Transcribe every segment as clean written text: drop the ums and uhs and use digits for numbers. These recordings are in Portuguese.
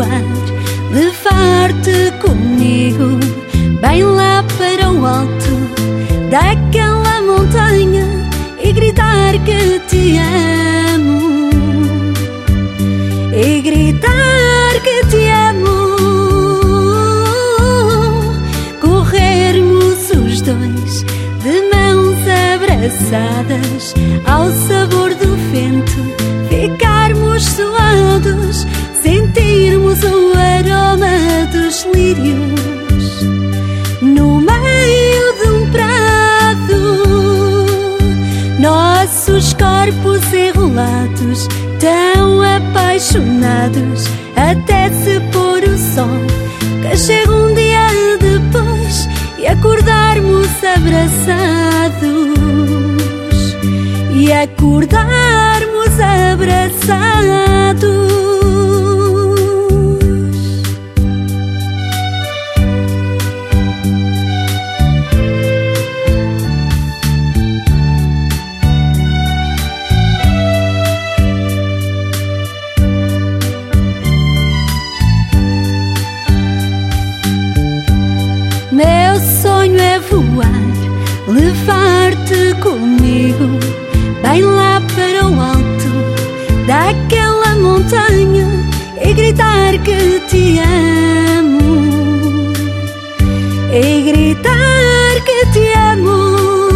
voar, levar-te comigo, bem lá para o alto daquela montanha e gritar que te amo, e gritar que te amo. Corrermos os dois de mãos abraçadas ao sabor do vento, ficarmos suados, sentirmos o aroma dos lírios no meio de um prado, nossos corpos enrolados, tão apaixonados, até se pôr o sol, que chega um dia depois e acordarmos abraçados, e acordarmos abraçados. Meu sonho é voar, levar-te comigo, bem lá para o alto daquela montanha e gritar que te amo, e gritar que te amo.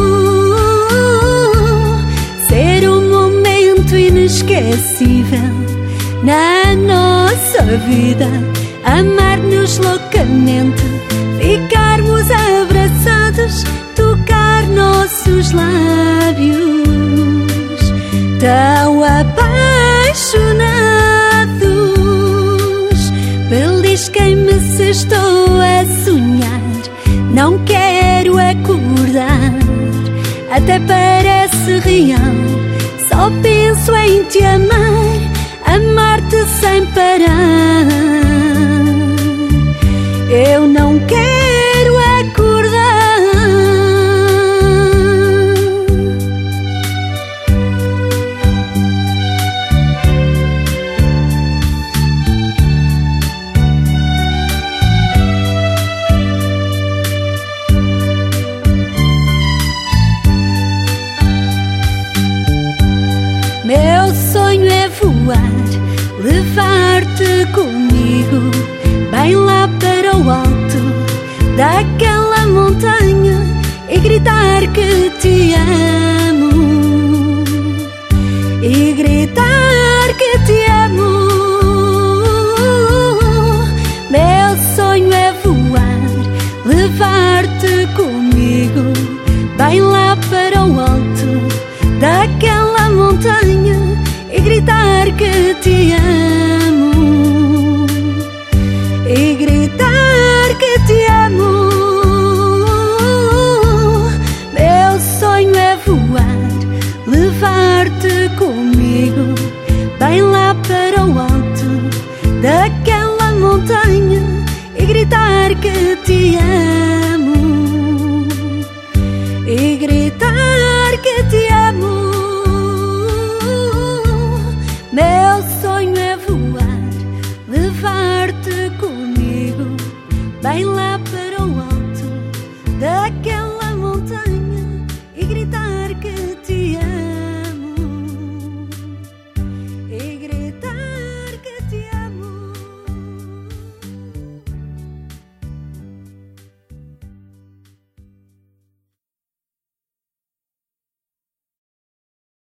Ser um momento inesquecível na nossa vida, amar-nos loucamente, ficarmos abraçados, tocar nossos lábios, tão apaixonados. Belisquem-me se estou a sonhar, não quero acordar, até parece real, só penso em te amar, amar-te sem parar. Eu não quero acordar. Meu sonho é voar, levar-te comigo, bem lá para o alto daquela montanha e gritar que te amo, e gritar que te amo. Meu sonho é voar, levar-te comigo, bem lá para o alto daquela montanha e gritar que te amo, e gritar que te amo. Meu sonho é voar, levar-te comigo, bem lá para o alto daquela montanha e gritar que te amo, e gritar que te amo. Meu sonho é voar, levar-te comigo, bem lá